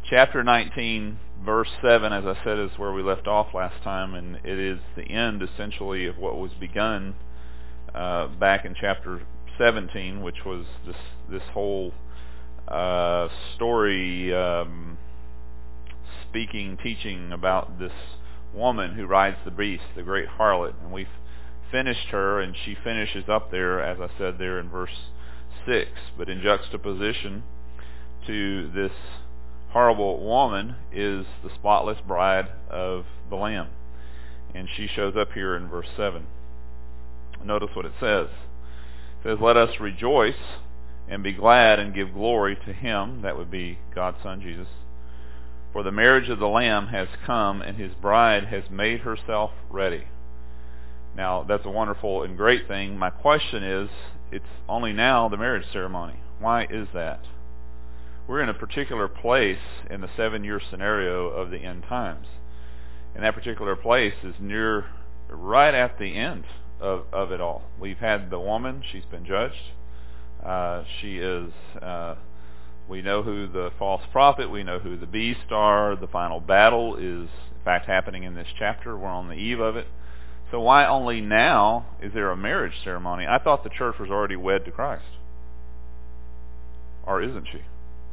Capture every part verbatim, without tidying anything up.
chapter nineteen, verse seven, as I said, is where we left off last time, and it is the end, essentially, of what was begun uh, back in chapter seventeen, which was this this whole uh, story, um, speaking, teaching about this woman who rides the beast, the great harlot, and we've finished her, and she finishes up there, as I said there in verse six, but in juxtaposition to this horrible woman is the spotless bride of the Lamb, and she shows up here in verse seven. Notice what it says. It says, "Let us rejoice and be glad and give glory to him," that would be God's Son Jesus, "for the marriage of the Lamb has come, and his bride has made herself ready." Now, that's a wonderful and great thing. My question is, it's only now the marriage ceremony. Why is that? We're in a particular place in the seven-year scenario of the end times. And that particular place is near, right at the end of, of it all. We've had the woman. She's been judged. Uh, she is, uh, we know who the false prophet, we know who the beast are. The final battle is, in fact, happening in this chapter. We're on the eve of it. So why only now is there a marriage ceremony? I thought the church was already wed to Christ. Or isn't she?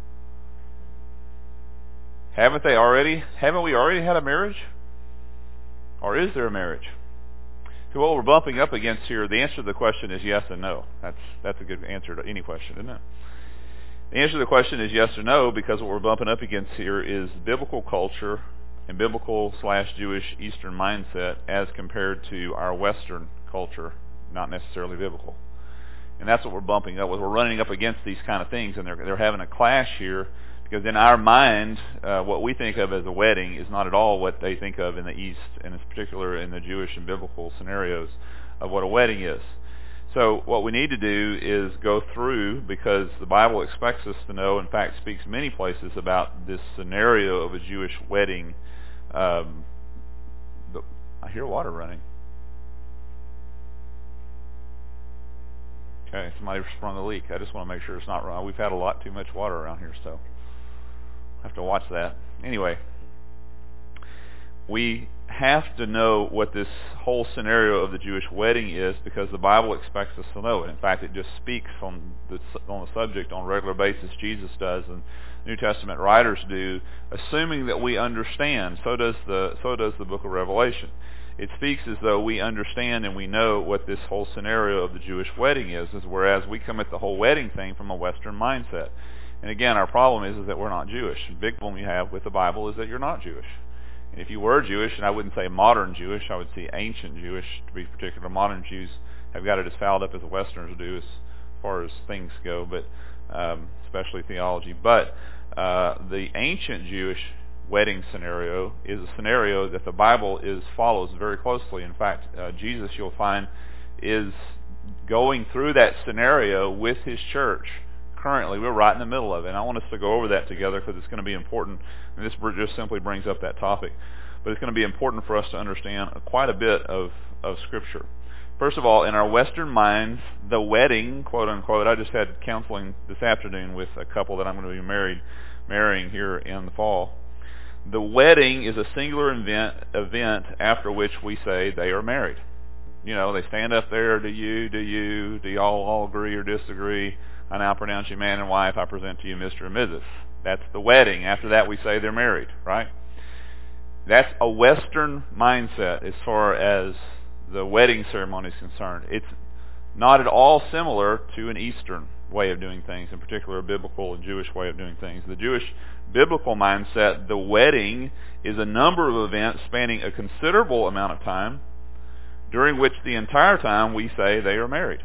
Haven't they already? Haven't we already had a marriage? Or is there a marriage? So what we're bumping up against here, the answer to the question is yes and no. That's that's a good answer to any question, isn't it? The answer to the question is yes or no, because what we're bumping up against here is biblical culture and biblical slash Jewish Eastern mindset as compared to our Western culture, not necessarily biblical. And that's what we're bumping up with. We're running up against these kind of things, and they're they're having a clash here, because in our mind, uh, what we think of as a wedding is not at all what they think of in the East, and in particular in the Jewish and biblical scenarios of what a wedding is. So what we need to do is go through, because the Bible expects us to know, in fact speaks many places about this scenario of a Jewish wedding. Um, the, I hear water running. Okay, somebody sprung a leak. I just want to make sure it's not running. We've had a lot too much water around here, so I have to watch that. Anyway, we have to know what this whole scenario of the Jewish wedding is, because the Bible expects us to know it. In fact, it just speaks on the, on the subject on a regular basis. Jesus does, and New Testament writers do, assuming that we understand. So does the so does the book of Revelation. It speaks as though we understand and we know what this whole scenario of the Jewish wedding is, is whereas we come at the whole wedding thing from a Western mindset. And again, our problem is, is that we're not Jewish. The big problem you have with the Bible is that you're not Jewish. And if you were Jewish, and I wouldn't say modern Jewish, I would say ancient Jewish to be particular. Modern Jews have got it as fouled up as the Westerners do as far as things go, but um, especially theology. But uh, the ancient Jewish wedding scenario is a scenario that the Bible is follows very closely. In fact, uh, Jesus, you'll find, is going through that scenario with his church. Currently, we're right in the middle of it, and I want us to go over that together because it's going to be important, and this just simply brings up that topic. But it's going to be important for us to understand quite a bit of, of Scripture. First of all, in our Western minds, the wedding, quote unquote, I just had counseling this afternoon with a couple that I'm going to be married, marrying here in the fall. The wedding is a singular event, event after which we say they are married. You know, they stand up there, do you, do you, do y'all all agree or disagree? I now pronounce you man and wife. I present to you Mister and Missus That's the wedding. After that, we say they're married, right? That's a Western mindset as far as the wedding ceremony is concerned. It's not at all similar to an Eastern way of doing things, in particular a biblical and Jewish way of doing things. The Jewish biblical mindset, the wedding is a number of events spanning a considerable amount of time, during which the entire time we say they are married.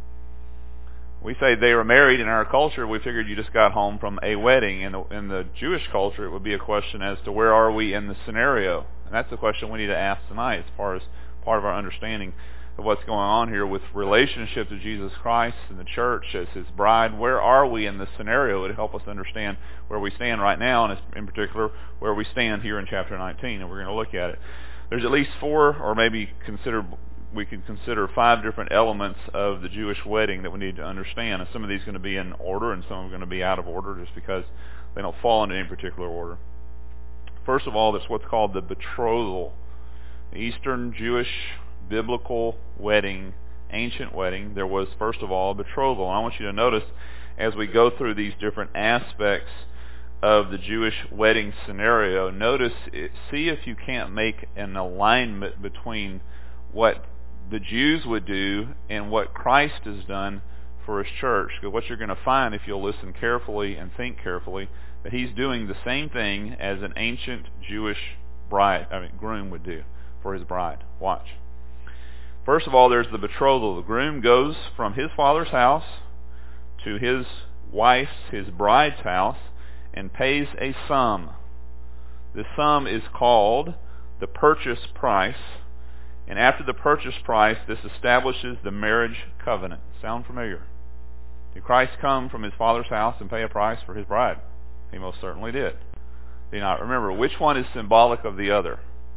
We say they were married in our culture. We figured you just got home from a wedding. In the, in the Jewish culture, it would be a question as to where are we in the scenario. And that's the question we need to ask tonight as far as part of our understanding of what's going on here with relationship to Jesus Christ and the church as his bride. Where are we in this scenario? It would help us understand where we stand right now, and in particular where we stand here in chapter nineteen. And we're going to look at it. There's at least four, or maybe consider we can consider five different elements of the Jewish wedding that we need to understand. And some of these are going to be in order, and some are going to be out of order, just because They don't fall into any particular order. First of all, there's what's called the betrothal. The Eastern Jewish biblical wedding, ancient wedding, there was first of all a betrothal. And I want you to notice as we go through these different aspects of the Jewish wedding scenario, notice, it, see if you can't make an alignment between what the Jews would do and what Christ has done for his church. Because what you're going to find, if you'll listen carefully and think carefully, that he's doing the same thing as an ancient Jewish bride, I mean groom would do for his bride. Watch. First of all, there's the betrothal. The groom goes from his father's house to his wife's, his bride's house, and pays a sum. This sum is called the purchase price. And after the purchase price, this establishes the marriage covenant. Sound familiar? Did Christ come from his father's house and pay a price for his bride? He most certainly did. Do not remember, which one is symbolic of the other?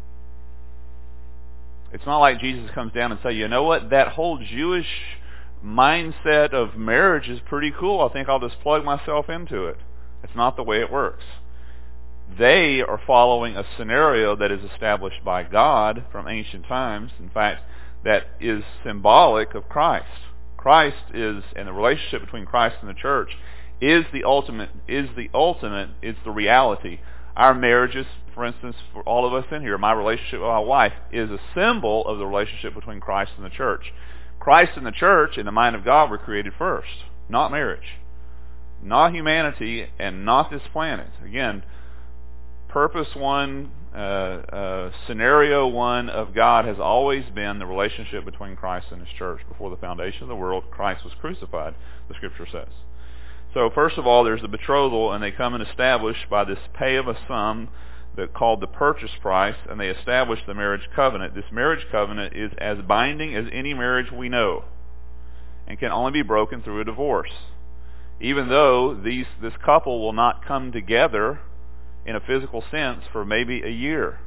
It's not like Jesus comes down and say, you know what, that whole Jewish mindset of marriage is pretty cool. I think I'll just plug myself into it. It's not the way it works. They are following a scenario that is established by God from ancient times. In fact, that is symbolic of Christ. Christ is, and the relationship between Christ and the church is the ultimate, is the ultimate, is the reality. Our marriages, for instance, for all of us in here, my relationship with my wife is a symbol of the relationship between Christ and the church. Christ and the church, in the mind of God, were created first, not marriage, not humanity, and not this planet. Again, purpose one, uh, uh, scenario one of God has always been the relationship between Christ and his church. Before the foundation of the world, Christ was crucified, the Scripture says. So first of all, there's the betrothal, and they come and establish by this pay of a sum that called the purchase price, and they establish the marriage covenant. This marriage covenant is as binding as any marriage we know and can only be broken through a divorce. Even though these this couple will not come together in a physical sense for maybe a year.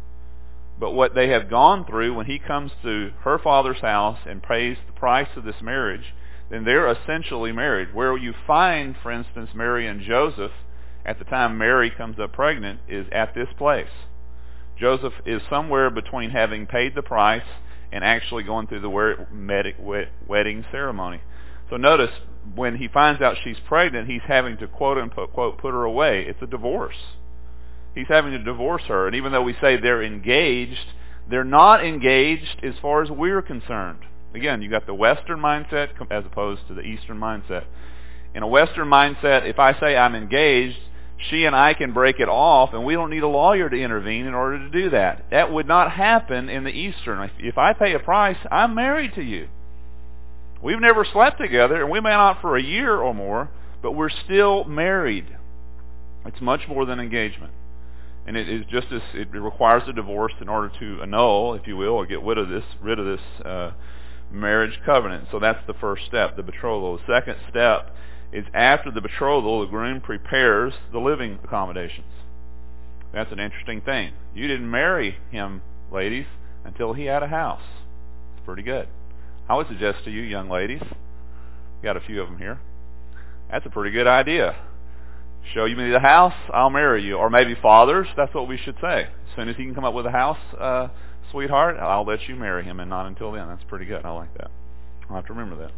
But what they have gone through when he comes to her father's house and pays the price of this marriage, then they're essentially married. Where you find, for instance, Mary and Joseph, at the time Mary comes up pregnant, is at this place. Joseph is somewhere between having paid the price and actually going through the wedding ceremony. So notice, when he finds out she's pregnant, he's having to quote-unquote quote, put her away. It's a divorce. He's having to divorce her. And even though we say they're engaged, they're not engaged as far as we're concerned. Again, you got the Western mindset as opposed to the Eastern mindset. In a Western mindset, if I say I'm engaged, she and I can break it off, and we don't need a lawyer to intervene in order to do that. That would not happen in the Eastern. If I pay a price, I'm married to you. We've never slept together, and we may not for a year or more, but we're still married. It's much more than engagement. And it is just as it requires a divorce in order to annul, if you will, or get rid of this, rid of this uh, marriage covenant. So that's the first step, the betrothal. The second step is after the betrothal, the groom prepares the living accommodations. That's an interesting thing. You didn't marry him, ladies, until he had a house. It's pretty good. I would suggest to you, young ladies, got a few of them here, that's a pretty good idea. Show you me the house, I'll marry you. Or maybe fathers, that's what we should say. As soon as he can come up with a house, uh, sweetheart, I'll let you marry him, and not until then. That's pretty good. I like that. I'll have to remember that.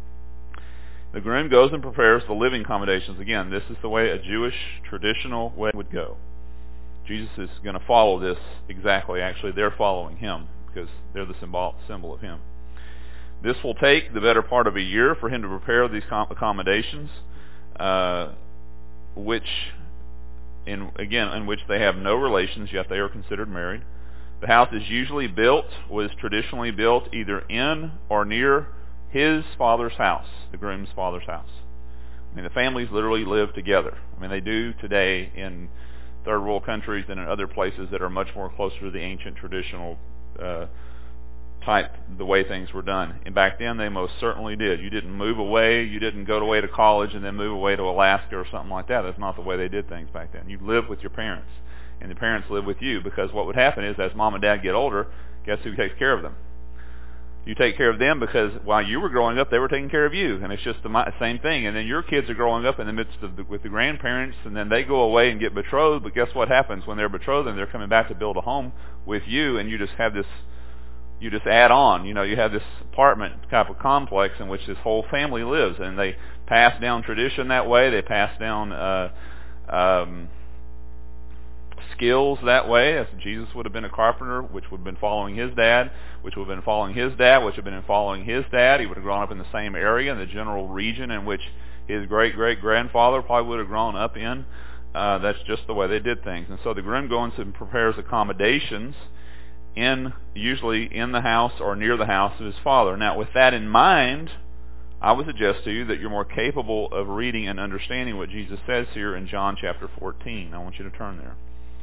The groom goes and prepares the living accommodations. Again, this is the way a Jewish traditional wedding would go. Jesus is going to follow this exactly. Actually, they're following him because they're the symbol, symbol of him. This will take the better part of a year for him to prepare these accommodations, uh, which, in again, in which they have no relations, yet they are considered married. The house is usually built, was traditionally built either in or near his father's house, the groom's father's house. I mean, the families literally live together. I mean, they do today in third world countries and in other places that are much more closer to the ancient traditional uh, type, the way things were done. And back then, they most certainly did. You didn't move away. You didn't go away to college and then move away to Alaska or something like that. That's not the way they did things back then. You lived with your parents, and the parents lived with you, because what would happen is, as mom and dad get older, guess who takes care of them? You take care of them because while you were growing up, they were taking care of you, and it's just the same thing. And then your kids are growing up in the midst of the, with the grandparents, and then they go away and get betrothed. But guess what happens when they're betrothed and they're coming back to build a home with you, and you just have this, you just add on. You know, you have this apartment type of complex in which this whole family lives, and they pass down tradition that way. They pass down uh, um, skills that way, as Jesus would have been a carpenter, which would have been following his dad, which would have been following his dad, which would have been following his dad. He would have grown up in the same area, in the general region in which his great-great-grandfather probably would have grown up in. Uh, that's just the way they did things. And so the groom goes and prepares accommodations in, usually in the house or near the house of his father. Now, with that in mind, I would suggest to you that you're more capable of reading and understanding what Jesus says here in John chapter fourteen. I want you to turn there.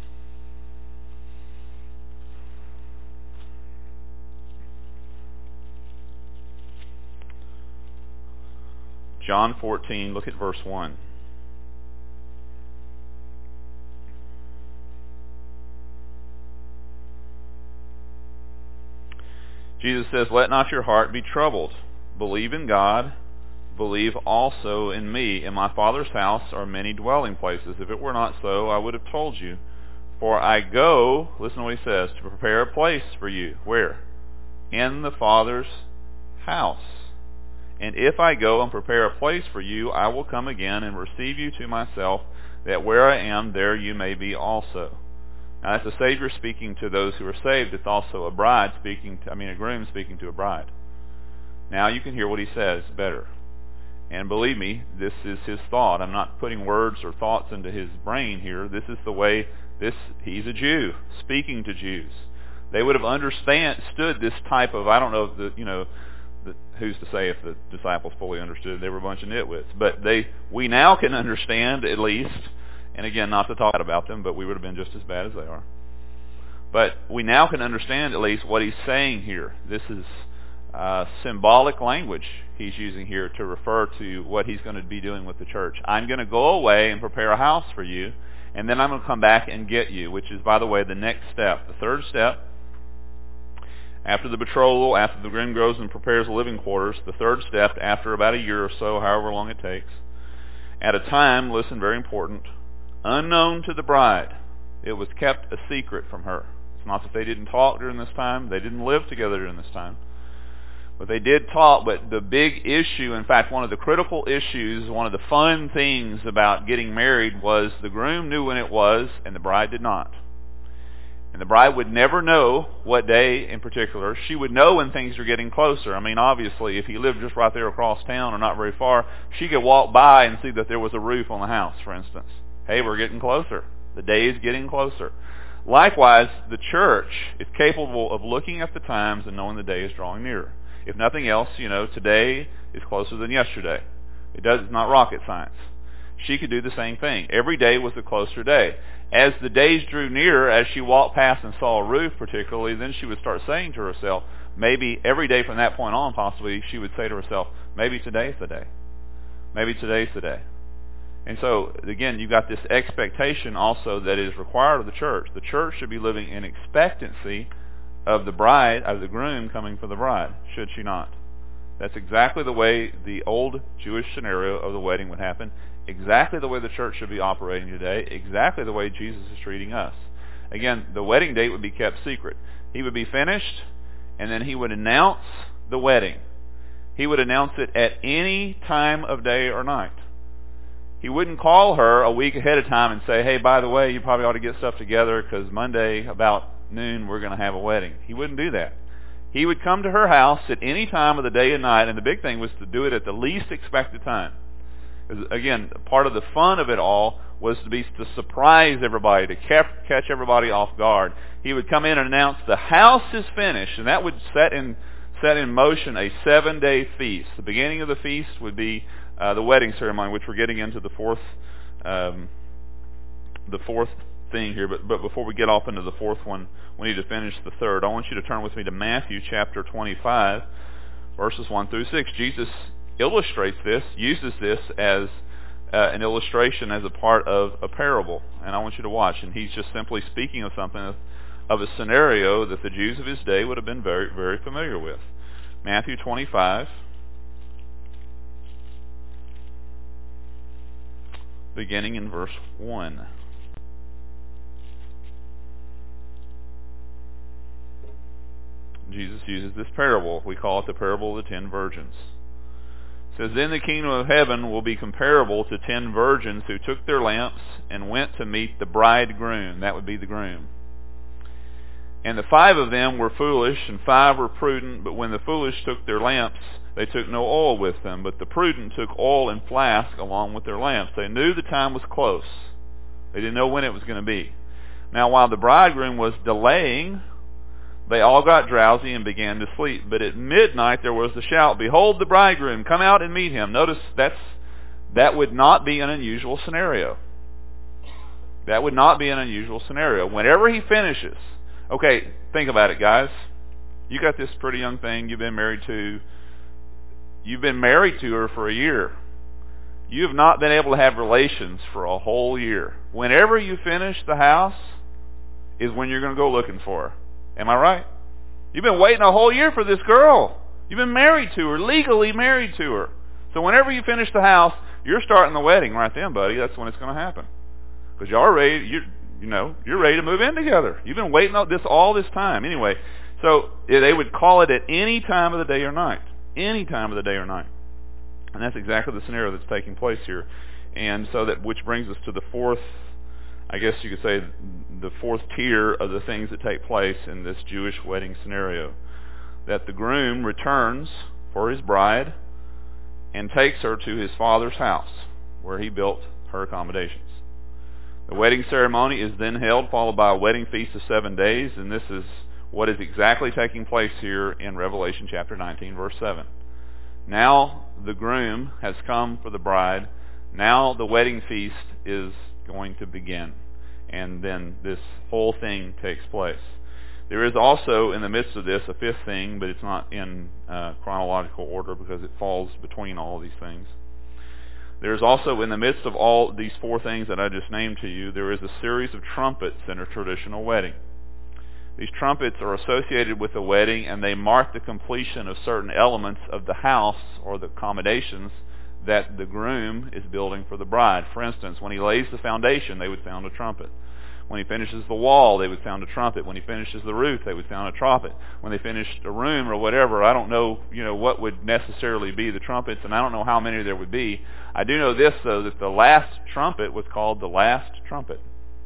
John fourteen, look at verse one. Jesus says, "Let not your heart be troubled. Believe in God. Believe also in me. In my Father's house are many dwelling places. If it were not so, I would have told you. For I go," listen to what he says, "to prepare a place for you." Where? In the Father's house. "And if I go and prepare a place for you, I will come again and receive you to myself, that where I am, there you may be also." Now that's the Savior speaking to those who are saved. It's also a bride speaking, to, I mean a groom speaking to a bride. Now you can hear what he says better. And believe me, this is his thought. I'm not putting words or thoughts into his brain here. This is the way, this he's a Jew, speaking to Jews. They would have understood this type of, I don't know, the, you know, the, who's to say if the disciples fully understood? They were a bunch of nitwits. But they, we now can understand at least, and again, not to talk about them, but we would have been just as bad as they are. But we now can understand at least what he's saying here. This is uh, symbolic language he's using here to refer to what he's going to be doing with the church. I'm going to go away and prepare a house for you, and then I'm going to come back and get you, which is, by the way, the next step. The third step, after the betrothal, after the groom goes and prepares living quarters, the third step, after about a year or so, however long it takes, at a time, listen, very important, unknown to the bride. It was kept a secret from her. It's not that they didn't talk during this time. They didn't live together during this time. But they did talk, but the big issue, in fact, one of the critical issues, one of the fun things about getting married was the groom knew when it was, and the bride did not. And the bride would never know what day in particular. She would know when things are getting closer. I mean, obviously, if he lived just right there across town or not very far, she could walk by and see that there was a roof on the house, for instance. Hey, we're getting closer. The day is getting closer. Likewise, the church is capable of looking at the times and knowing the day is drawing nearer. If nothing else, you know, today is closer than yesterday. It does, it's not rocket science. She could do the same thing. Every day was a closer day. As the days drew nearer, as she walked past and saw a roof particularly, then she would start saying to herself, maybe every day from that point on possibly, she would say to herself, maybe today's the day. Maybe today's the day. And so, again, you've got this expectation also that is required of the church. The church should be living in expectancy of the bride, of the groom coming for the bride, should she not? That's exactly the way the old Jewish scenario of the wedding would happen, exactly the way the church should be operating today, exactly the way Jesus is treating us. Again, the wedding date would be kept secret. He would be finished, and then he would announce the wedding. He would announce it at any time of day or night. He wouldn't call her a week ahead of time and say, hey, by the way, you probably ought to get stuff together because Monday about noon we're going to have a wedding. He wouldn't do that. He would come to her house at any time of the day and night, and the big thing was to do it at the least expected time. Because, again, part of the fun of it all was to be to surprise everybody, to catch everybody off guard. He would come in and announce the house is finished, and that would set in set in motion a seven-day feast. The beginning of the feast would be uh, the wedding ceremony, which we're getting into the fourth um, the fourth thing here. But, but before we get off into the fourth one, we need to finish the third. I want you to turn with me to Matthew chapter twenty-five, verses one through six. Jesus illustrates this, uses this as uh, an illustration as a part of a parable. And I want you to watch. And he's just simply speaking of something, of, of a scenario that the Jews of his day would have been very, very familiar with. Matthew twenty-five, beginning in verse one. Jesus uses this parable. We call it the parable of the ten virgins. It says, "Then the kingdom of heaven will be comparable to ten virgins who took their lamps and went to meet the bridegroom." That would be the groom. "And the five of them were foolish, and five were prudent. But when the foolish took their lamps, they took no oil with them. But the prudent took oil in flask along with their lamps. They knew the time was close. They didn't know when it was going to be. Now while the bridegroom was delaying, they all got drowsy and began to sleep. But at midnight there was the shout, 'Behold the bridegroom, come out and meet him.'" Notice that's that would not be an unusual scenario. That would not be an unusual scenario. Whenever he finishes, okay, think about it, guys. You got this pretty young thing you've been married to. You've been married to her for a year. You have not been able to have relations for a whole year. Whenever you finish the house is when you're going to go looking for her. Am I right? You've been waiting a whole year for this girl. You've been married to her, legally married to her. So whenever you finish the house, you're starting the wedding right then, buddy. That's when it's going to happen. Because y'all are ready, you you know, you're ready to move in together. You've been waiting on this all this time. Anyway, so they would call it at any time of the day or night. Any time of the day or night. And that's exactly the scenario that's taking place here. And so that, which brings us to the fourth, I guess you could say, the fourth tier of the things that take place in this Jewish wedding scenario. That the groom returns for his bride and takes her to his father's house, where he built her accommodations. The wedding ceremony is then held, followed by a wedding feast of seven days, and this is what is exactly taking place here in Revelation chapter nineteen, verse seven. Now the groom has come for the bride. Now the wedding feast is going to begin. And then this whole thing takes place. There is also, in the midst of this, a fifth thing, but it's not in uh, chronological order because it falls between all of these things. There is also, in the midst of all these four things that I just named to you, there is a series of trumpets in a traditional wedding. These trumpets are associated with the wedding, and they mark the completion of certain elements of the house or the accommodations that the groom is building for the bride. For instance, when he lays the foundation, they would sound a trumpet. When he finishes the wall, they would sound a trumpet. When he finishes the roof, they would sound a trumpet. When they finished a room or whatever, I don't know, you know, what would necessarily be the trumpets, and I don't know how many there would be. I do know this, though, that the last trumpet was called the last trumpet.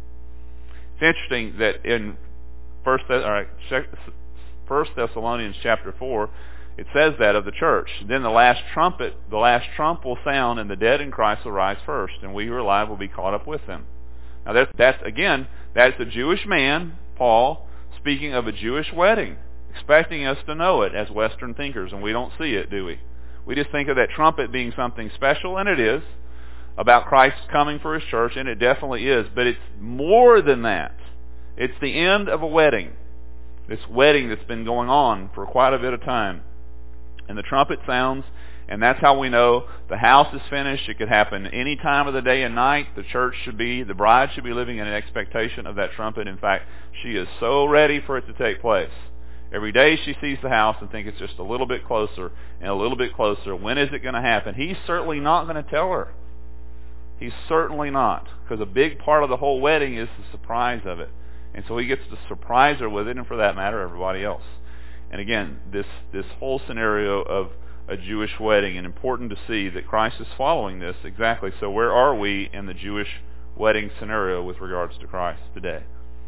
It's interesting that in First, all right, First Thessalonians chapter four, it says that of the church. Then the last trumpet, the last trump will sound, and the dead in Christ will rise first, and we who are alive will be caught up with them. Now that's, that's again, that's a Jewish man, Paul, speaking of a Jewish wedding, expecting us to know it as Western thinkers, and we don't see it, do we? We just think of that trumpet being something special, and it is, about Christ coming for his church, and it definitely is, but it's more than that. It's the end of a wedding, this wedding that's been going on for quite a bit of time. And the trumpet sounds, and that's how we know the house is finished. It could happen any time of the day and night. The church should be, the bride should be living in an expectation of that trumpet. In fact, she is so ready for it to take place. Every day she sees the house and thinks it's just a little bit closer and a little bit closer. When is it going to happen? He's certainly not going to tell her. He's certainly not, because a big part of the whole wedding is the surprise of it. And so he gets to surprise her with it, and for that matter, everybody else. And again, this, this whole scenario of a Jewish wedding, and important to see that Christ is following this exactly. So where are we in the Jewish wedding scenario with regards to Christ today?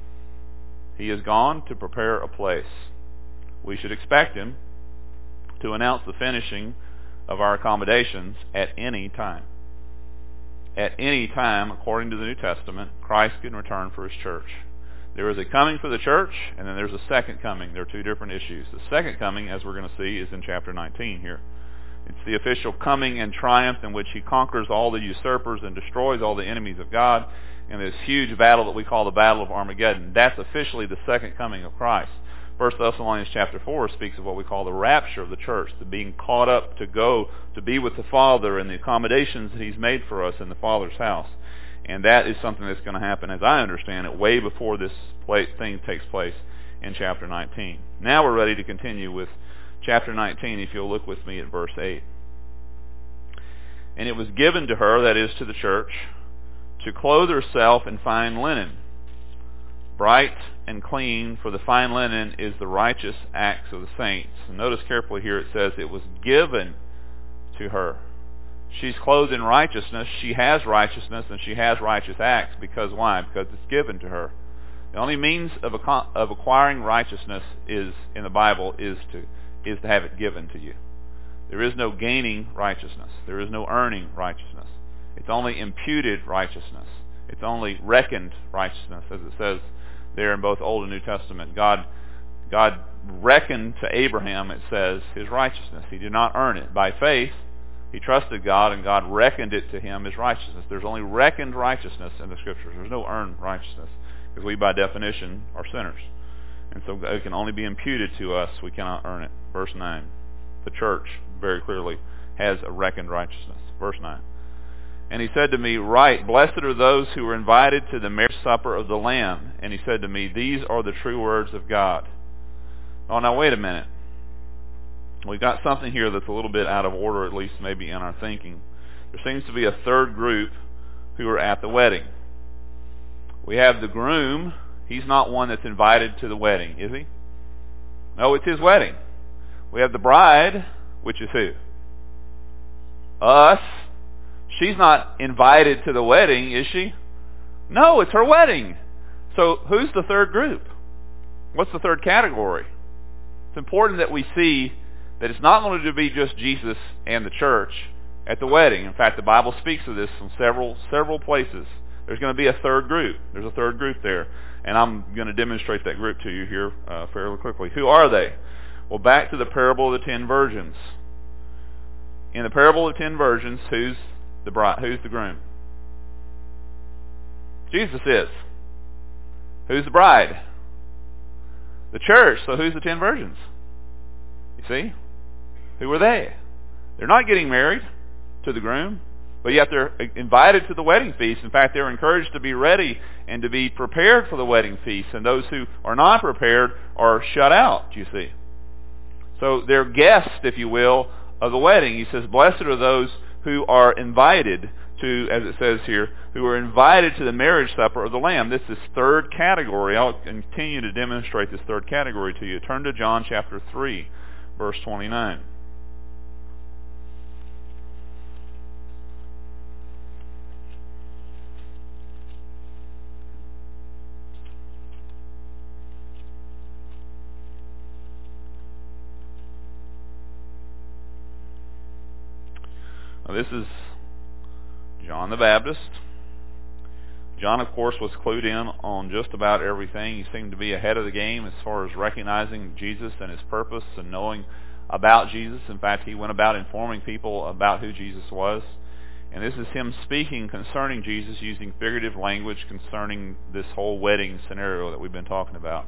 He has gone to prepare a place. We should expect him to announce the finishing of our accommodations at any time. At any time, according to the New Testament, Christ can return for his church. There is a coming for the church, and then there's a second coming. There are two different issues. The second coming, as we're going to see, is in chapter nineteen here. It's the official coming and triumph in which he conquers all the usurpers and destroys all the enemies of God in this huge battle that we call the Battle of Armageddon. That's officially the second coming of Christ. First Thessalonians chapter four speaks of what we call the rapture of the church, the being caught up to go to be with the Father and the accommodations that he's made for us in the Father's house. And that is something that's going to happen, as I understand it, way before this thing takes place in chapter nineteen. Now we're ready to continue with chapter nineteen, if you'll look with me at verse eight. And it was given to her, that is to the church, to clothe herself in fine linen, bright and clean, for the fine linen is the righteous acts of the saints. And notice carefully here it says it was given to her. She's clothed in righteousness. She has righteousness, and she has righteous acts. Because why? Because it's given to her. The only means of, of acquiring righteousness is in the Bible is to is to have it given to you. There is no gaining righteousness. There is no earning righteousness. It's only imputed righteousness. It's only reckoned righteousness, as it says there in both Old and New Testament. God, God reckoned to Abraham, it says, his righteousness. He did not earn it. By faith, he trusted God, and God reckoned it to him as righteousness. There's only reckoned righteousness in the Scriptures. There's no earned righteousness, because we, by definition, are sinners. And so it can only be imputed to us. We cannot earn it. Verse nine. The church, very clearly, has a reckoned righteousness. Verse nine. And he said to me, Write, blessed are those who are invited to the marriage supper of the Lamb. And he said to me, These are the true words of God. Oh, now wait a minute. We've got something here that's a little bit out of order, at least maybe in our thinking. There seems to be a third group who are at the wedding. We have the groom. He's not one that's invited to the wedding, is he? No, it's his wedding. We have the bride, which is who? Us. She's not invited to the wedding, is she? No, it's her wedding. So who's the third group? What's the third category? It's important that we see that it's not going to be just Jesus and the church at the wedding. In fact, the Bible speaks of this from several several places. There's going to be a third group. There's a third group there. And I'm going to demonstrate that group to you here uh, fairly quickly. Who are they? Well, back to the parable of the ten virgins. In the parable of the ten virgins, who's the bride? Who's the groom? Jesus is. Who's the bride? The church. So who's the ten virgins? You see? Who are they? They're not getting married to the groom, but yet they're invited to the wedding feast. In fact, they're encouraged to be ready and to be prepared for the wedding feast. And those who are not prepared are shut out, you see. So they're guests, if you will, of the wedding. He says, Blessed are those who are invited to, as it says here, who are invited to the marriage supper of the Lamb. This is third category. I'll continue to demonstrate this third category to you. Turn to John chapter three, verse twenty-nine. Now, this is John the Baptist. John, of course, was clued in on just about everything. He seemed to be ahead of the game as far as recognizing Jesus and his purpose and knowing about Jesus. In fact, he went about informing people about who Jesus was. And this is him speaking concerning Jesus using figurative language concerning this whole wedding scenario that we've been talking about.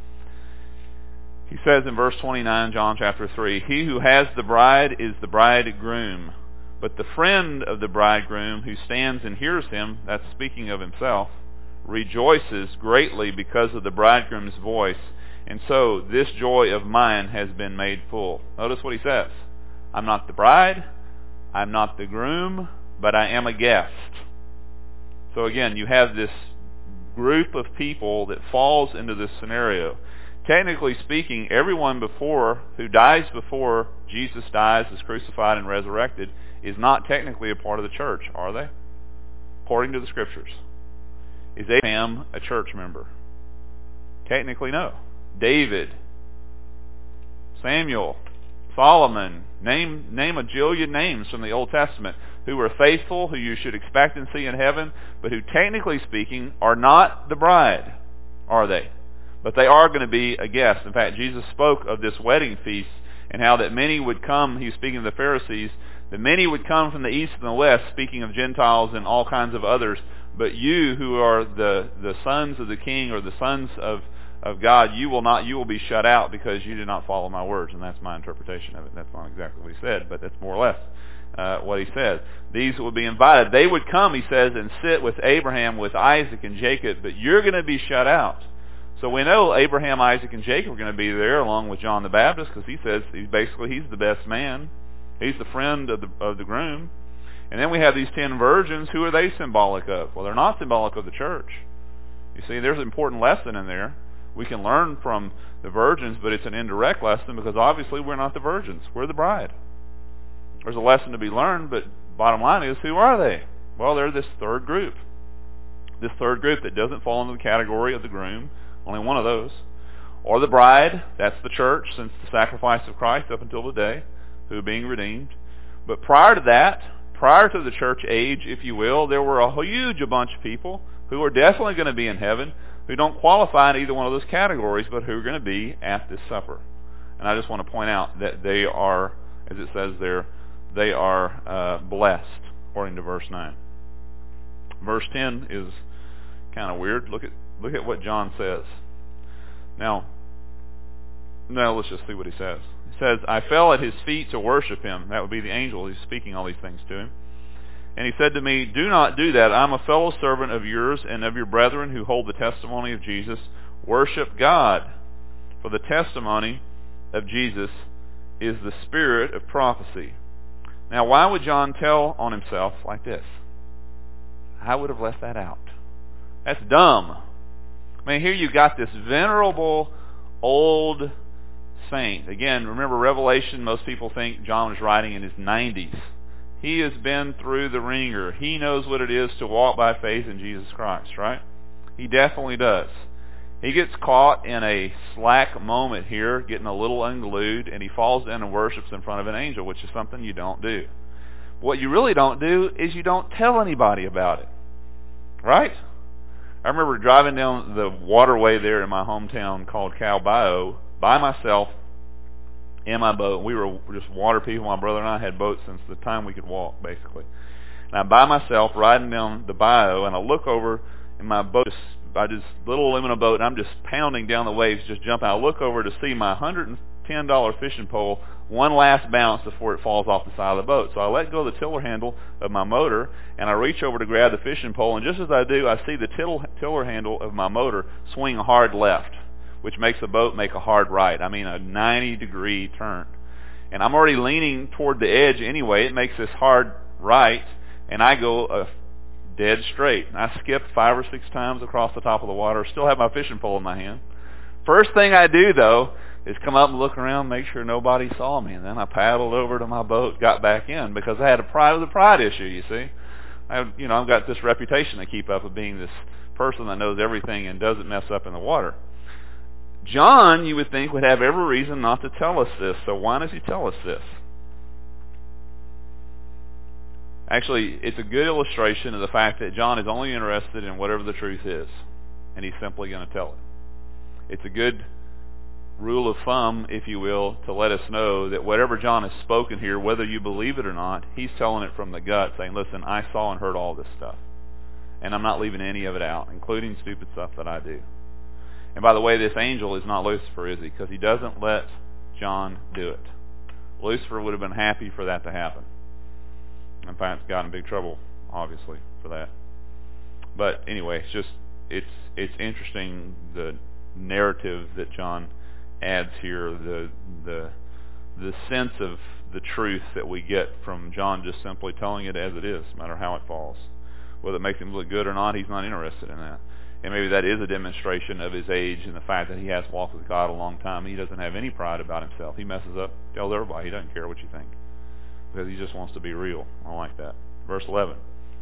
He says in verse twenty-nine, John chapter three, He who has the bride is the bridegroom. But the friend of the bridegroom who stands and hears him, that's speaking of himself, rejoices greatly because of the bridegroom's voice. And so this joy of mine has been made full. Notice what he says. I'm not the bride, I'm not the groom, but I am a guest. So again, you have this group of people that falls into this scenario. Technically speaking, everyone before who dies before Jesus dies, is crucified and resurrected, is not technically a part of the church, are they? According to the Scriptures. Is Abraham a church member? Technically, no. David, Samuel, Solomon, name name a jillion names from the Old Testament who were faithful, who you should expect and see in heaven, but who technically speaking are not the bride, are they? But they are going to be a guest. In fact, Jesus spoke of this wedding feast and how that many would come, he was speaking of the Pharisees, that many would come from the east and the west, speaking of Gentiles and all kinds of others, but you who are the, the sons of the King or the sons of, of God, you will not, you will be shut out because you did not follow my words. And that's my interpretation of it. That's not exactly what he said, but that's more or less uh, what he said. These will be invited. They would come, he says, and sit with Abraham, with Isaac and Jacob, but you're going to be shut out. So we know Abraham, Isaac, and Jacob are going to be there along with John the Baptist, because he says he's basically he's the best man. He's the friend of the of the groom. And then we have these ten virgins. Who are they symbolic of? Well, they're not symbolic of the church. You see, there's an important lesson in there. We can learn from the virgins, but it's an indirect lesson, because obviously we're not the virgins. We're the bride. There's a lesson to be learned, but bottom line is, who are they? Well, they're this third group. This third group that doesn't fall into the category of the groom, only one of those. Or the bride, that's the church, since the sacrifice of Christ up until today, who are being redeemed. But prior to that, prior to the church age, if you will, there were a huge bunch of people who are definitely going to be in heaven, who don't qualify in either one of those categories, but who are going to be at this supper. And I just want to point out that they are, as it says there, they are uh, blessed, according to verse nine. Verse ten is kind of weird. Look at look at what John says. Now, now let's just see what he says. He says, I fell at his feet to worship him. That would be the angel. He's speaking all these things to him. And he said to me, do not do that. I'm a fellow servant of yours and of your brethren who hold the testimony of Jesus. Worship God. For the testimony of Jesus is the spirit of prophecy. Now, why would John tell on himself like this? I would have left that out. That's dumb. I mean, here you got this venerable old saint. Again, remember Revelation, most people think John was writing in his nineties. He has been through the ringer. He knows what it is to walk by faith in Jesus Christ, right? He definitely does. He gets caught in a slack moment here, getting a little unglued, and he falls down and worships in front of an angel, which is something you don't do. What you really don't do is you don't tell anybody about it, right? I remember driving down the waterway there in my hometown called Cal Bio by myself in my boat. We were just water people. My brother and I had boats since the time we could walk, basically. And I'm by myself riding down the bio, and I look over in my boat, I just little aluminum boat, and I'm just pounding down the waves, just jumping. I look over to see my one hundred ten dollars fishing pole, one last bounce before it falls off the side of the boat. So I let go of the tiller handle of my motor, and I reach over to grab the fishing pole, and just as I do, I see the tiller, tiller handle of my motor swing hard left, which makes the boat make a hard right. I mean, a ninety degree turn. And I'm already leaning toward the edge anyway. It makes this hard right, and I go a dead straight. And I skip five or six times across the top of the water, still have my fishing pole in my hand. First thing I do, though, is come up and look around, make sure nobody saw me. And then I paddled over to my boat, got back in, because I had a pride with a pride issue, you see. I have, you know, I've got this reputation to keep up of being this person that knows everything and doesn't mess up in the water. John, you would think, would have every reason not to tell us this. So why does he tell us this? Actually, it's a good illustration of the fact that John is only interested in whatever the truth is, and he's simply going to tell it. It's a good rule of thumb, if you will, to let us know that whatever John has spoken here, whether you believe it or not, he's telling it from the gut, saying, listen, I saw and heard all this stuff, and I'm not leaving any of it out, including stupid stuff that I do. And by the way, this angel is not Lucifer, is he? Because he doesn't let John do it. Lucifer would have been happy for that to happen. In fact, got in big trouble, obviously, for that. But anyway, it's just it's it's interesting, the narrative that John adds here, the the the sense of the truth that we get from John just simply telling it as it is, no matter how it falls. Whether it makes him look good or not, he's not interested in that. And maybe that is a demonstration of his age and the fact that he has walked with God a long time. He doesn't have any pride about himself. He messes up, tells everybody. He doesn't care what you think, because he just wants to be real. I like that. Verse eleven.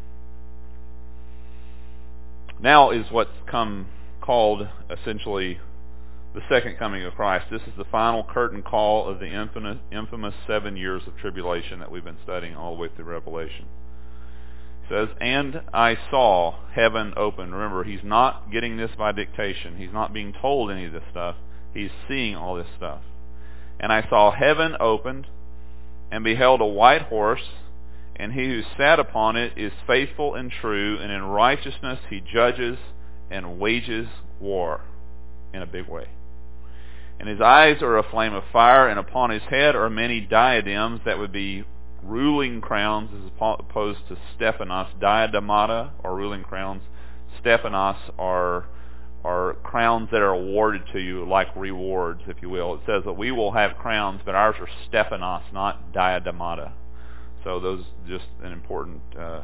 Now is what's come called essentially the second coming of Christ. This is the final curtain call of the infamous, infamous seven years of tribulation that we've been studying all the way through Revelation. It says, and I saw heaven open. Remember, he's not getting this by dictation. He's not being told any of this stuff. He's seeing all this stuff. And I saw heaven opened, and beheld a white horse, and he who sat upon it is faithful and true, and in righteousness he judges and wages war in a big way. And his eyes are a flame of fire, and upon his head are many diadems, that would be ruling crowns, as opposed to Stephanos. Diademata are ruling crowns. Stephanos are, are crowns crowns that are awarded to you, like rewards, if you will. It says that we will have crowns, but ours are Stephanos, not diademata. So those just an important, uh,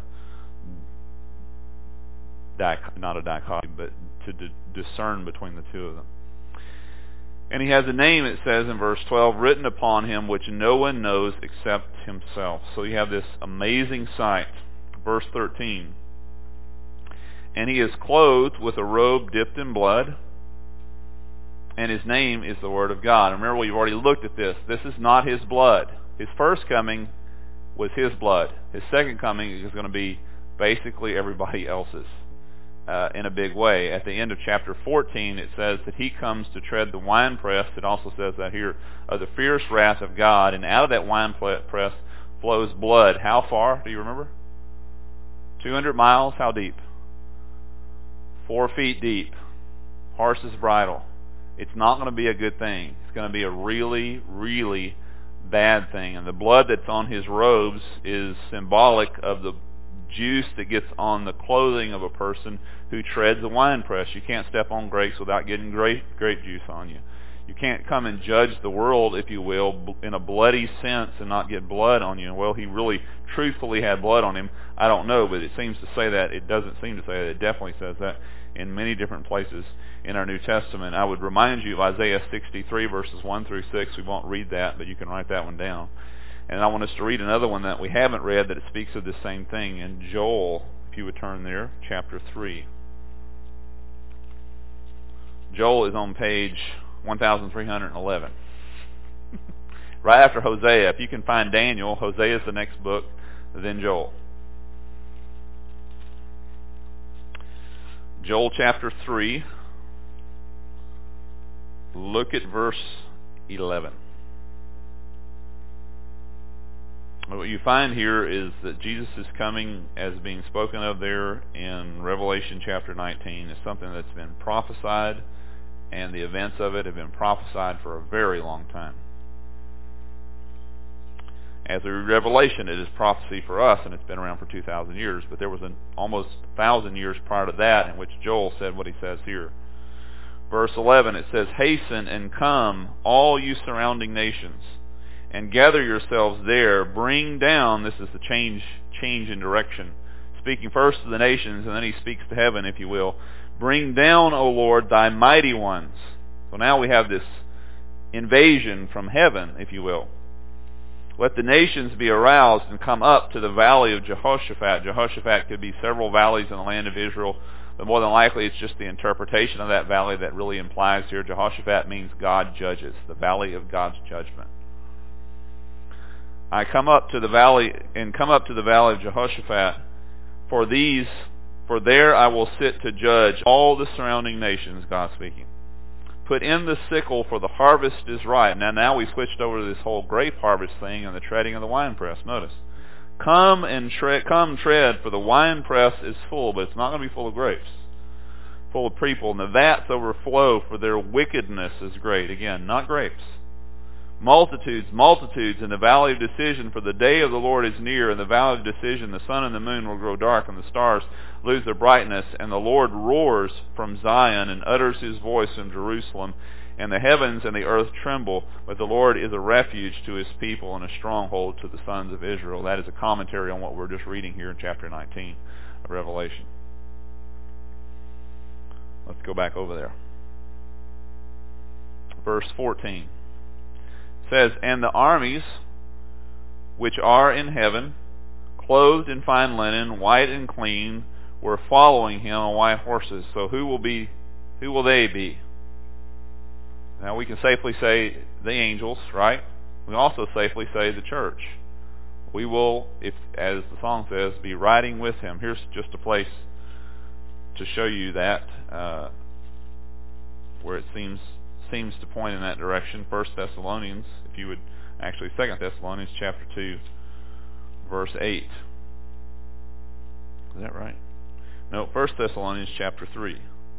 dic- not a dichotomy, but to d- discern between the two of them. And he has a name, it says in verse twelve, written upon him, which no one knows except himself. So you have this amazing sight. Verse thirteen. And he is clothed with a robe dipped in blood, and his name is the Word of God. Remember, we've already looked at this. This is not his blood. His first coming was his blood. His second coming is going to be basically everybody else's uh, in a big way. At the end of chapter fourteen, it says that he comes to tread the winepress. It also says that here, of the fierce wrath of God, and out of that winepress flows blood. How far? Do you remember? two hundred miles. How deep? Four feet deep. Horse's bridle. It's not going to be a good thing. It's going to be a really, really bad thing. And the blood that's on his robes is symbolic of the juice that gets on the clothing of a person who treads a winepress. You can't step on grapes without getting grape, grape juice on you. You can't come and judge the world, if you will, in a bloody sense and not get blood on you. Well, he really truthfully had blood on him. I don't know, but it seems to say that. It doesn't seem to say that. It definitely says that in many different places in our New Testament. I would remind you of Isaiah sixty-three, verses one through six. We won't read that, but you can write that one down. And I want us to read another one that we haven't read that speaks of the same thing in Joel, if you would turn there, chapter three. Joel is on page one thousand three hundred eleven. Right after Hosea. If you can find Daniel, Hosea is the next book, then Joel. Joel chapter three. Look at verse eleven. What you find here is that Jesus is coming as being spoken of there in Revelation chapter nineteen. It's something that's been prophesied, and the events of it have been prophesied for a very long time. As a revelation, it is prophecy for us, and it's been around for two thousand years, but there was an almost one thousand years prior to that in which Joel said what he says here. Verse eleven, it says, hasten and come, all you surrounding nations, and gather yourselves there. Bring down, this is the change, change in direction. Speaking first to the nations, and then he speaks to heaven, if you will. Bring down, O Lord, thy mighty ones. So now we have this invasion from heaven, if you will. Let the nations be aroused and come up to the valley of Jehoshaphat. Jehoshaphat could be several valleys in the land of Israel, but more than likely it's just the interpretation of that valley that really implies here. Jehoshaphat means God judges, the valley of God's judgment. I come up to the valley, and come up to the valley of Jehoshaphat, for these, for there I will sit to judge all the surrounding nations, God speaking. Put in the sickle, for the harvest is ripe. Now, now we switched over to this whole grape harvest thing and the treading of the winepress. Notice. Come and tread, come tread, for the winepress is full, but it's not going to be full of grapes. Full of people, and the vats overflow, for their wickedness is great. Again, not grapes. Multitudes, multitudes in the valley of decision, for the day of the Lord is near. In the valley of decision, the sun and the moon will grow dark, and the stars lose their brightness. And the Lord roars from Zion and utters his voice from Jerusalem. And the heavens and the earth tremble, but the Lord is a refuge to his people and a stronghold to the sons of Israel. That is a commentary on what we're just reading here in chapter nineteen of Revelation. Let's go back over there. Verse fourteen. Says, and the armies which are in heaven, clothed in fine linen, white and clean, were following him on white horses. So who will be, who will they be? Now we can safely say the angels, right? We also safely say the church. We will, if as the song says, be riding with him. Here's just a place to show you that, uh, where it seems seems to point in that direction. First Thessalonians, if you would, actually Second Thessalonians chapter two, verse eight. Is that right? No, First Thessalonians chapter three.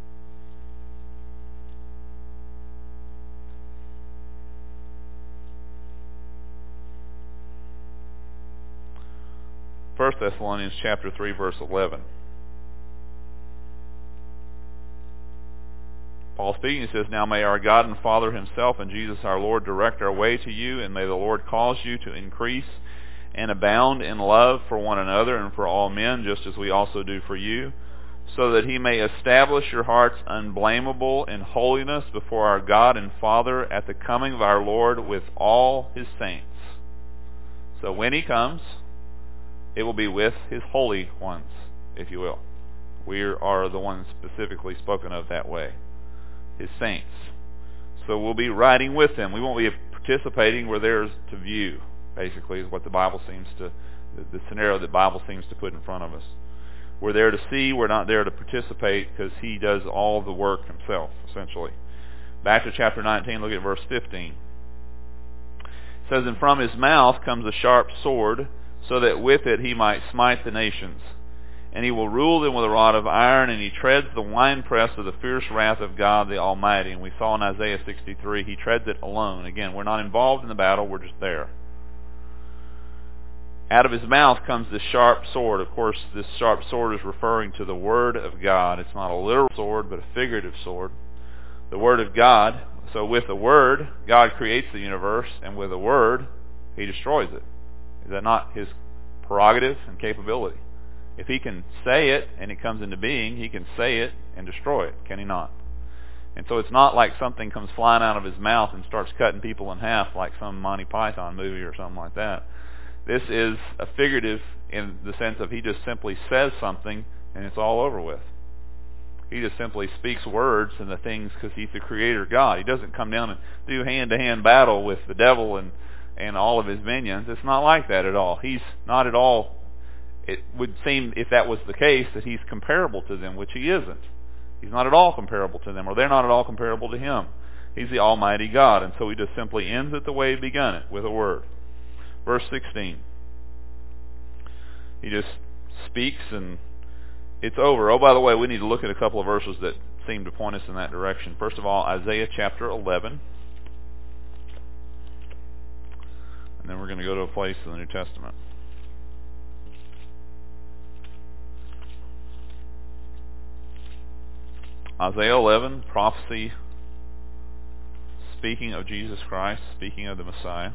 First Thessalonians chapter three, verse eleven. Paul speaking, he says, "Now may our God and Father himself and Jesus our Lord direct our way to you, and may the Lord cause you to increase and abound in love for one another and for all men, just as we also do for you, so that he may establish your hearts unblameable in holiness before our God and Father at the coming of our Lord with all his saints." So when he comes, it will be with his holy ones, if you will. We are the ones specifically spoken of that way, his saints. So we'll be riding with them. We won't be participating. We're theirs to view, basically, is what the Bible seems to, the scenario that the Bible seems to put in front of us. We're there to see. We're not there to participate, because he does all the work himself, essentially. Back to chapter nineteen, look at verse fifteen. It says, "And from his mouth comes a sharp sword, so that with it he might smite the nations. And he will rule them with a rod of iron, and he treads the winepress of the fierce wrath of God the Almighty." And we saw in Isaiah sixty-three, he treads it alone. Again, we're not involved in the battle, we're just there. Out of his mouth comes this sharp sword. Of course, this sharp sword is referring to the Word of God. It's not a literal sword, but a figurative sword. The Word of God. So with the Word, God creates the universe, and with the Word, he destroys it. Is that not his prerogative and capability? If he can say it and it comes into being, he can say it and destroy it, can he not? And so it's not like something comes flying out of his mouth and starts cutting people in half like some Monty Python movie or something like that. This is a figurative in the sense of he just simply says something and it's all over with. He just simply speaks words and the things, because he's the creator God. He doesn't come down and do hand-to-hand battle with the devil and, and all of his minions. It's not like that at all. He's not at all. It would seem, if that was the case, that he's comparable to them, which he isn't. He's not at all comparable to them, or they're not at all comparable to him. He's the Almighty God, and so he just simply ends it the way he begun it, with a word. Verse sixteen. He just speaks and it's over. Oh, by the way, we need to look at a couple of verses that seem to point us in that direction. First of all, Isaiah chapter eleven. And then we're going to go to a place in the New Testament. Isaiah eleven, prophecy, speaking of Jesus Christ, speaking of the Messiah.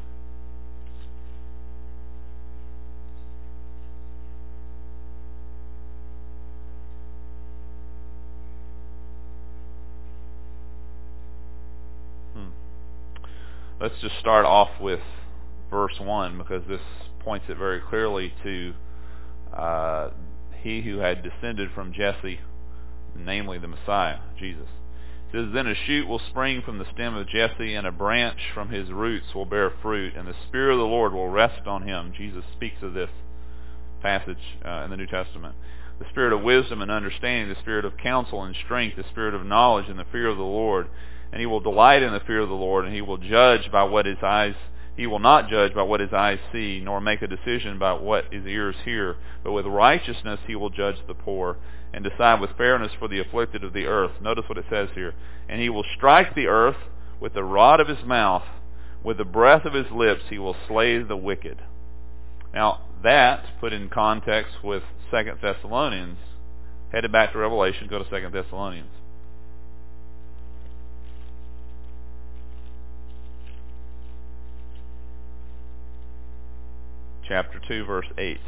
Hmm. Let's just start off with verse one, because this points it very clearly to uh, he who had descended from Jesse, namely the Messiah, Jesus. It says, "Then a shoot will spring from the stem of Jesse, and a branch from his roots will bear fruit, and the Spirit of the Lord will rest on him." Jesus speaks of this passage uh, in the New Testament. "The Spirit of wisdom and understanding, the Spirit of counsel and strength, the Spirit of knowledge and the fear of the Lord. And he will delight in the fear of the Lord, and he will judge by what his eyes He will not judge by what his eyes see, nor make a decision by what his ears hear. But with righteousness he will judge the poor, and decide with fairness for the afflicted of the earth." Notice what it says here. "And he will strike the earth with the rod of his mouth. With the breath of his lips he will slay the wicked." Now, that, put in context with Second Thessalonians, headed back to Revelation, go to Second Thessalonians. Chapter two, verse eight.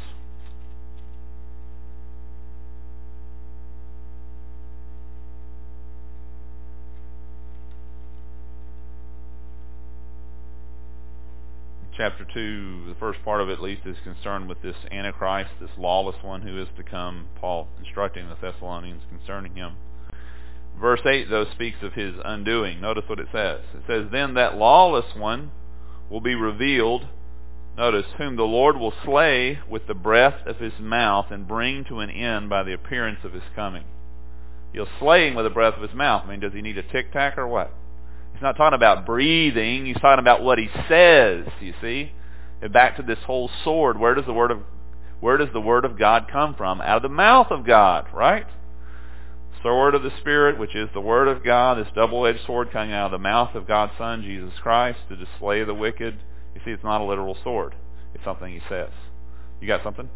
Chapter two, the first part of it at least, is concerned with this Antichrist, this lawless one who is to come. Paul instructing the Thessalonians concerning him. Verse eight, though, speaks of his undoing. Notice what it says. It says, "Then that lawless one will be revealed," notice, "whom the Lord will slay with the breath of his mouth and bring to an end by the appearance of his coming." He'll slay him with the breath of his mouth. I mean, does he need a tic-tac or what? He's not talking about breathing. He's talking about what he says, you see. And back to this whole sword, where does the word of where does the word of God come from? Out of the mouth of God, right? Sword of the Spirit, which is the word of God, this double-edged sword coming out of the mouth of God's Son, Jesus Christ, to slay the wicked. You see, it's not a literal sword. It's something he says. You got something?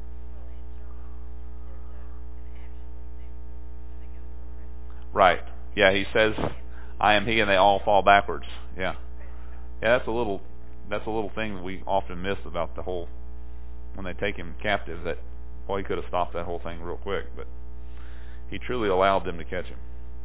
Right. Yeah, he says, I am he, and they all fall backwards. Yeah. Yeah, that's a little that's a little thing that we often miss about the whole, when they take him captive, that, boy, he could have stopped that whole thing real quick, but he truly allowed them to catch him.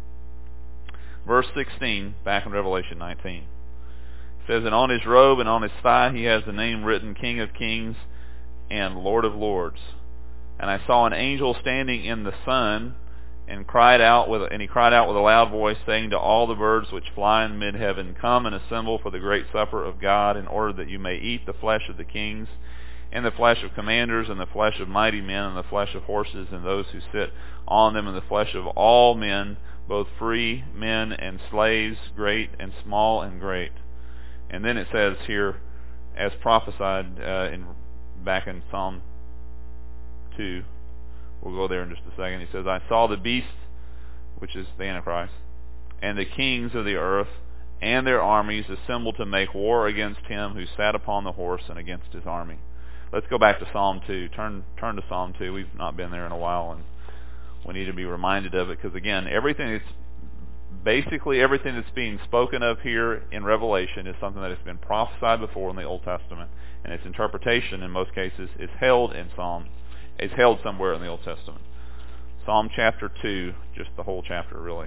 Verse sixteen, back in Revelation nineteen. It says, and on his robe and on his thigh he has the name written, King of Kings and Lord of Lords. And I saw an angel standing in the sun, and cried out with and he cried out with a loud voice, saying to all the birds which fly in mid-heaven, come and assemble for the great supper of God, in order that you may eat the flesh of the kings, and the flesh of commanders, and the flesh of mighty men, and the flesh of horses, and those who sit on them, and the flesh of all men, both free men and slaves, great and small and great. And then it says here, as prophesied uh, in back in Psalm two, we'll go there in just a second. He says, I saw the beast, which is the Antichrist, and the kings of the earth, and their armies assembled to make war against him who sat upon the horse and against his army. Let's go back to Psalm two. Turn turn to Psalm two. We've not been there in a while, and we need to be reminded of it, because again, everything that's basically everything that's being spoken of here in Revelation is something that has been prophesied before in the Old Testament, and its interpretation in most cases is held in Psalm, is held somewhere in the Old Testament. Psalm chapter two, just the whole chapter really.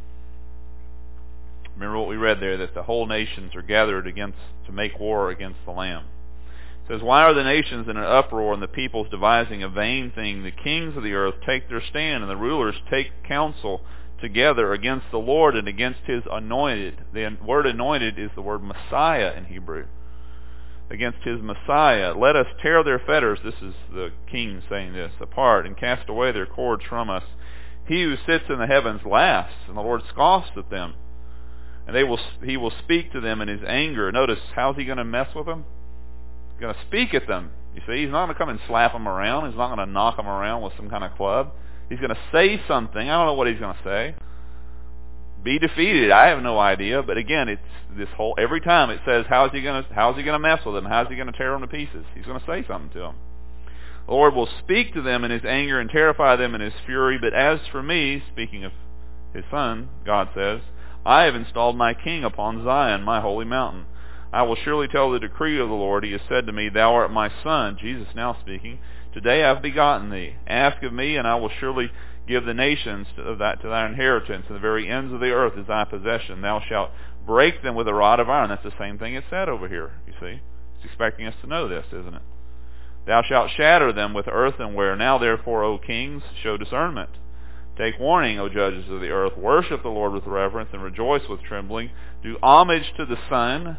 Remember what we read there, that the whole nations are gathered against to make war against the Lamb. It says, why are the nations in an uproar, and the peoples devising a vain thing? The kings of the earth take their stand, and the rulers take counsel together against the Lord and against his anointed. The word anointed is the word Messiah in Hebrew. Against his Messiah. Let us tear their fetters, this is the king saying this, apart, and cast away their cords from us. He who sits in the heavens laughs, and the Lord scoffs at them. And they will, he will speak to them in his anger. Notice, how's he going to mess with them? He's going to speak at them. You see, he's not going to come and slap them around. He's not going to knock them around with some kind of club. He's going to say something. I don't know what he's going to say. Be defeated. I have no idea. But again, it's this whole, every time it says, how's he going to, how's he going to mess with them? How's he going to tear them to pieces? He's going to say something to them. The Lord will speak to them in his anger and terrify them in his fury. But as for me, speaking of his son, God says, I have installed my king upon Zion, my holy mountain. I will surely tell the decree of the Lord. He has said to me, thou art my son. Jesus now speaking. Today I have begotten thee. Ask of me, and I will surely give the nations to, that, to thy inheritance, and the very ends of the earth is thy possession. Thou shalt break them with a rod of iron. That's the same thing it said over here, you see. It's expecting us to know this, isn't it? Thou shalt shatter them with earthenware. Now therefore, O kings, show discernment. Take warning, O judges of the earth. Worship the Lord with reverence, and rejoice with trembling. Do homage to the Son,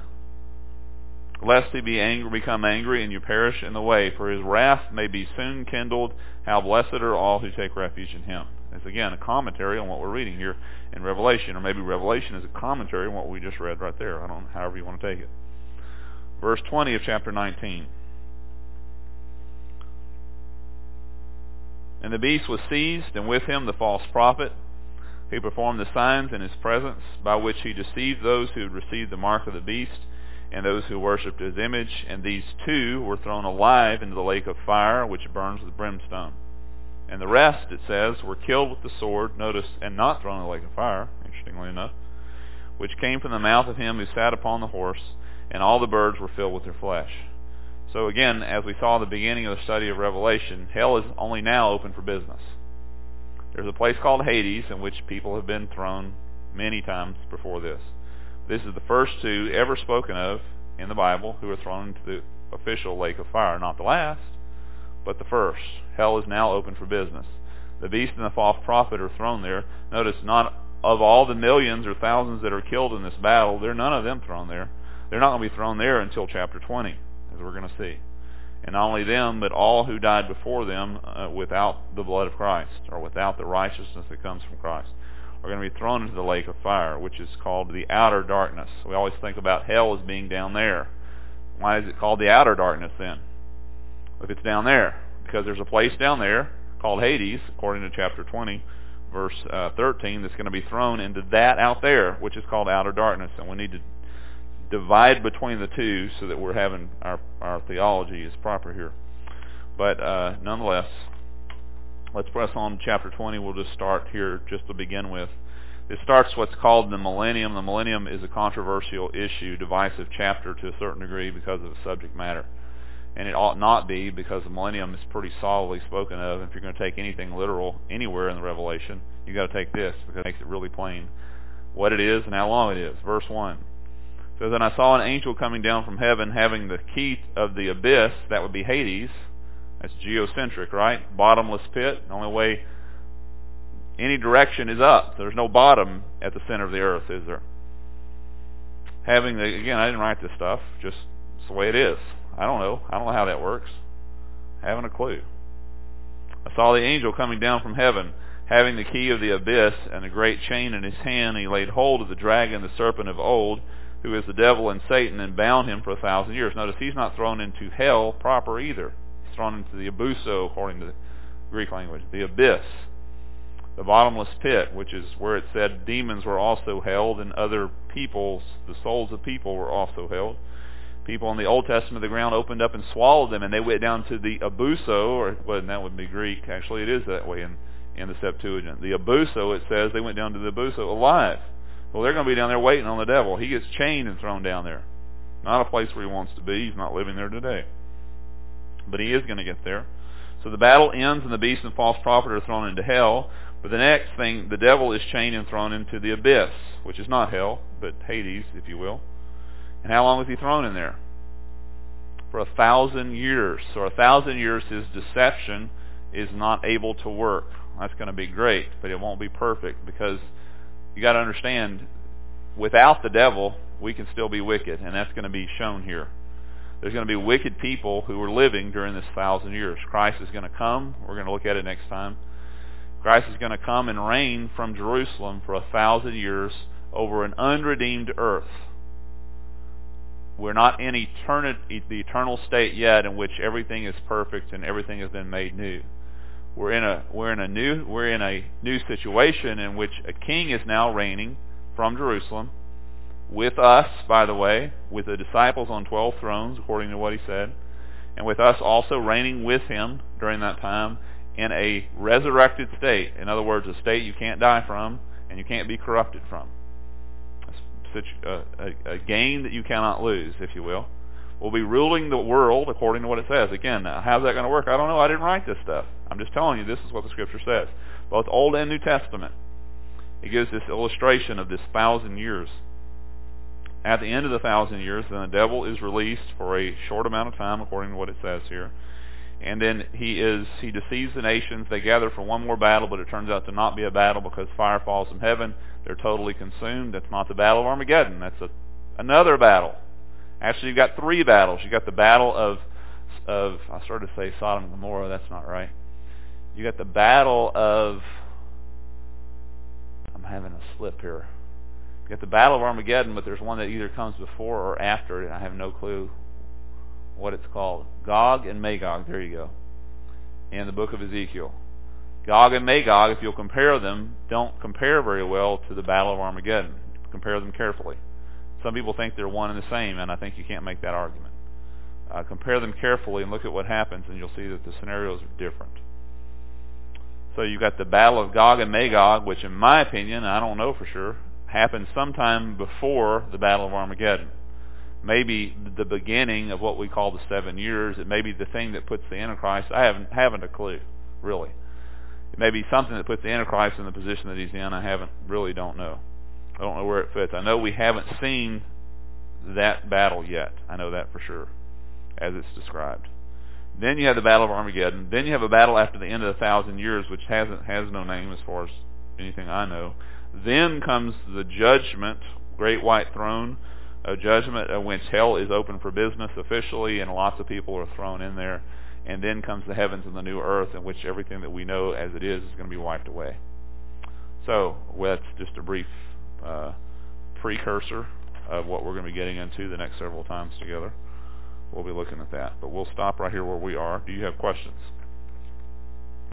lest he be angry, become angry, and you perish in the way, for his wrath may be soon kindled. How blessed are all who take refuge in him. It's again a commentary on what we're reading here in Revelation, or maybe Revelation is a commentary on what we just read right there. I don't know, however you want to take it. Verse twenty of chapter nineteen. And the beast was seized, and with him the false prophet, who performed the signs in his presence, by which he deceived those who had received the mark of the beast, and those who worshipped his image. And these two were thrown alive into the lake of fire, which burns with brimstone. And the rest, it says, were killed with the sword, notice, and not thrown in the lake of fire, interestingly enough, which came from the mouth of him who sat upon the horse, and all the birds were filled with their flesh. So again, as we saw at the beginning of the study of Revelation, hell is only now open for business. There's a place called Hades in which people have been thrown many times before this. This is the first two ever spoken of in the Bible who are thrown into the official lake of fire. Not the last, but the first. Hell is now open for business. The beast and the false prophet are thrown there. Notice, not of all the millions or thousands that are killed in this battle, there are none of them thrown there. They're not going to be thrown there until chapter twenty, as we're going to see. And not only them, but all who died before them uh, without the blood of Christ, or without the righteousness that comes from Christ, are going to be thrown into the lake of fire, which is called the outer darkness. We always think about hell as being down there. Why is it called the outer darkness then, if it's down there? Because there's a place down there called Hades, according to chapter twenty, verse uh, thirteen, that's going to be thrown into that out there, which is called outer darkness. And we need to divide between the two so that we're having our, our theology is proper here. But uh, nonetheless, let's press on to chapter twenty. We'll just start here just to begin with. It starts what's called the millennium. The millennium is a controversial issue, divisive chapter to a certain degree because of the subject matter. And it ought not be, because the millennium is pretty solidly spoken of. If you're going to take anything literal anywhere in the Revelation, you've got to take this, because it makes it really plain what it is and how long it is. Verse one says, "And I saw an angel coming down from heaven, having the key of the abyss," that would be Hades. That's geocentric, right? Bottomless pit. The only way any direction is up. There's no bottom at the center of the earth, is there? Having the, again, I didn't write this stuff, just it's the way it is. I don't know. I don't know how that works. I haven't a clue. "I saw the angel coming down from heaven, having the key of the abyss and a great chain in his hand. And he laid hold of the dragon, the serpent of old, who is the devil and Satan, and bound him for a thousand years." Notice he's not thrown into hell proper either. He's thrown into the abuso, according to the Greek language, the abyss, the bottomless pit, which is where it said demons were also held, and other peoples, the souls of people, were also held. People in the Old Testament, the ground opened up and swallowed them, and they went down to the abuso, or well, that would be Greek. Actually, it is that way in, in the Septuagint. The abuso, it says, they went down to the abuso alive. Well, they're going to be down there waiting on the devil. He gets chained and thrown down there. Not a place where he wants to be. He's not living there today. But he is going to get there. So the battle ends, and the beast and false prophet are thrown into hell. But the next thing, the devil is chained and thrown into the abyss, which is not hell, but Hades, if you will. And how long was he thrown in there? For a thousand years. So a thousand years his deception is not able to work. That's going to be great, but it won't be perfect, because you got to understand, without the devil, we can still be wicked, and that's going to be shown here. There's going to be wicked people who are living during this thousand years. Christ is going to come. We're going to look at it next time. Christ is going to come and reign from Jerusalem for a thousand years over an unredeemed earth. We're not in eternity, the eternal state yet, in which everything is perfect and everything has been made new. We're in a we're in a new we're in a new situation in which a king is now reigning from Jerusalem, with us, by the way, with the disciples on twelve thrones, according to what he said, and with us also reigning with him during that time in a resurrected state. In other words, a state you can't die from and you can't be corrupted from. A, a, a gain that you cannot lose, if you will. We'll be ruling the world according to what it says. Again, now, how's that going to work? I don't know. I didn't write this stuff. I'm just telling you this is what the Scripture says. Both Old and New Testament. It gives this illustration of this thousand years. At the end of the thousand years, then the devil is released for a short amount of time, according to what it says here. And then he is he deceives the nations. They gather for one more battle, but it turns out to not be a battle because fire falls from heaven. They're totally consumed. That's not the Battle of Armageddon. That's a, another battle. Actually, you've got three battles. You've got the battle of, of I started to say Sodom and Gomorrah. That's not right. You got the battle of, I'm having a slip here. You got the Battle of Armageddon, but there's one that either comes before or after it. I have no clue what it's called. Gog and Magog, there you go, in the book of Ezekiel. Gog and Magog, if you'll compare them, don't compare very well to the Battle of Armageddon. Compare them carefully. Some people think they're one and the same, and I think you can't make that argument. Uh, compare them carefully and look at what happens, and you'll see that the scenarios are different. So you've got the Battle of Gog and Magog, which in my opinion, I don't know for sure, happened sometime before the Battle of Armageddon. Maybe the beginning of what we call the seven years. It may be the thing that puts the Antichrist. I haven't haven't a clue, really. It may be something that puts the Antichrist in the position that he's in. I haven't really don't know. I don't know where it fits. I know we haven't seen that battle yet. I know that for sure, as it's described. Then you have the Battle of Armageddon. Then you have a battle after the end of the thousand years, which hasn't has no name as far as anything I know. Then comes the judgment, great white throne of judgment, of which hell is open for business officially, and lots of people are thrown in there. And then comes the heavens and the new earth, in which everything that we know as it is is going to be wiped away. So, well, that's just a brief uh, precursor of what we're going to be getting into the next several times together. We'll be looking at that. But we'll stop right here where we are. Do you have questions?